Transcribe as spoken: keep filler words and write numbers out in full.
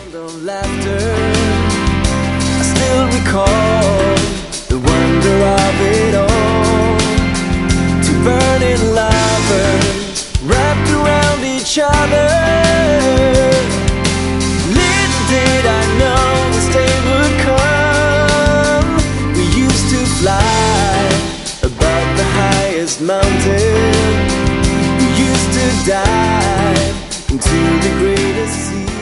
sound of laughter. I still recall the wonder of it all. Two burning lovers wrapped around each other. Little did I know this day would come. We used to fly above the highest mountain. We used to dive into the greatest sea.